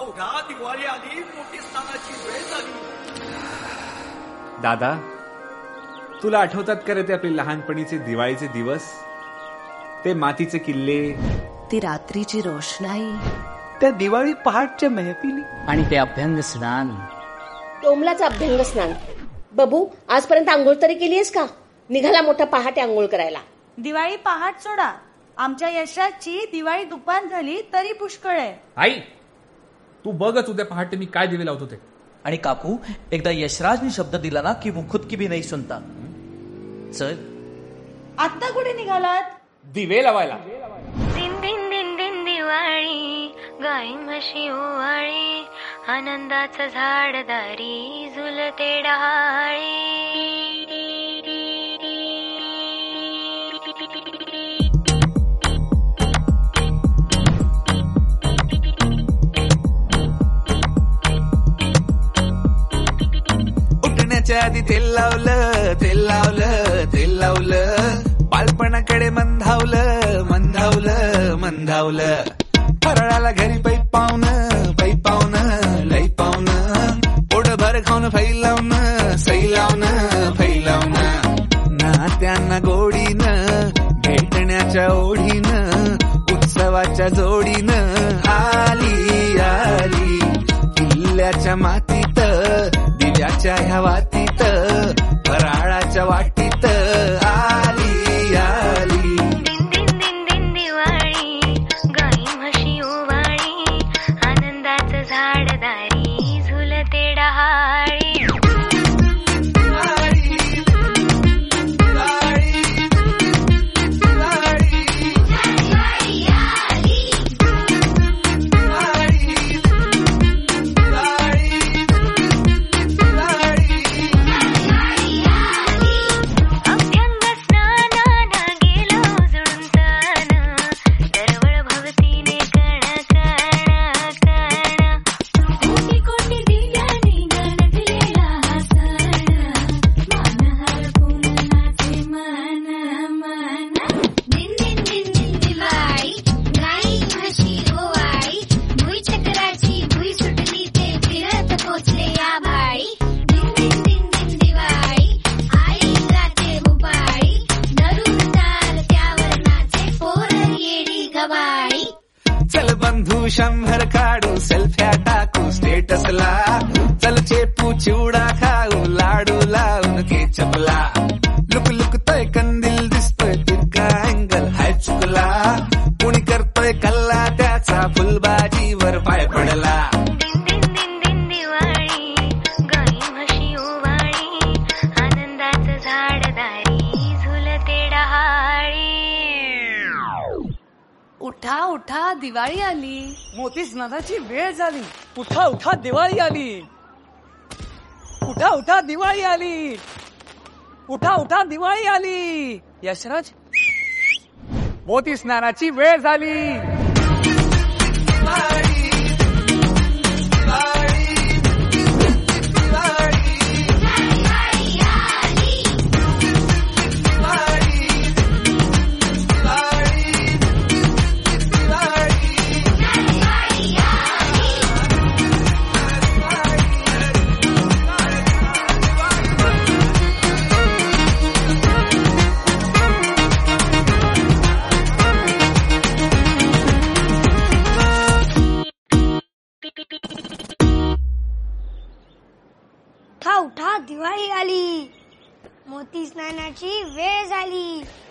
उठा दिवाळी आली, मोठी स्नानाची वेळ झाली. दादा, तुला आठवतात का रे ते आपले लहानपणीचे दिवाळीचे दिवस? ते मातीचे किल्ले, ती रात्रीची रोषणाई, त्या दिवाळी पहाटच्या महफिली आणि ते अभ्यंग स्नान. टोमलाचं अभ्यंग स्नान. बबू, आजपर्यंत आंघोळ तरी केलीयस का? निघाला मोठा पहाटे आंघोळ करायला. दिवाळी पहाट सोडा, आमच्या यशाची दिवाळी दुपार झाली तरी पुष्कळ आहे. आई, तू बघच उद्या पहाटे मी काय दिवे लावतो ते. आणि काकू, एकदा यशराजनी शब्द दिला ना की वो खुद की भी नाही सुनता. चल, आत्ता कुठे निघालात? दिवे लावायला. दिन दिन दिन दिन दिवाळी, गाई म्हशी ओवाळी, आनंदाचं झाडदारी झुलते डहाळी. उठण्याच्या आधी तेल लावलं, तेल लावलं, तेल लावलं, बालपणाकडे मंदावलं, मंदावलं, मंदावलं. फराळाला घरी पै पावनं, पै पावनं, लई पावनं, पोटभर खाऊन फैलावणं, सैलावणं, फैलावणं. नात्यांना गोडीनं, भेटण्याच्या ओढीनं, उत्सवाच्या जोडीनं आली आली. किल्ल्याच्या मातीत, दिव्याच्या ह्या वातीत, फराळाच्या वाटीत आली आली. दिन दिन दिन दिन दिवाळी, गाई म्हशी ओवाळी, आनंदाचं झाडदारी झुलते डहाळी. चल बंधू 100 काढू, सेल्फ्या टाकू स्टेटसला, चल चेपू चिवडा खाऊ, लाडू लावून केचपला. लुक लुकतोय कंदील दिसतोय, तिरका अँगल हाय चुकला, कुणी करतोय कल्ला त्याचा, फुलबाजीवर पाय पडला. दिन दिन दिन दिन दिवाळी, गाई म्हशी ओवाळी, आनंदाचं झाडदारी झुलते डहाळी. उठा उठा दिवाळी आली, मोठी स्नानाची वेळ झाली. उठा उठा दिवाळी आली. उठा उठा दिवाळी आली. उठा उठा दिवाळी आली. यशराज, मोठी स्नानाची वेळ झाली. उठा उठा दिवाळी आली, मोती स्नानाची वेळ झाली.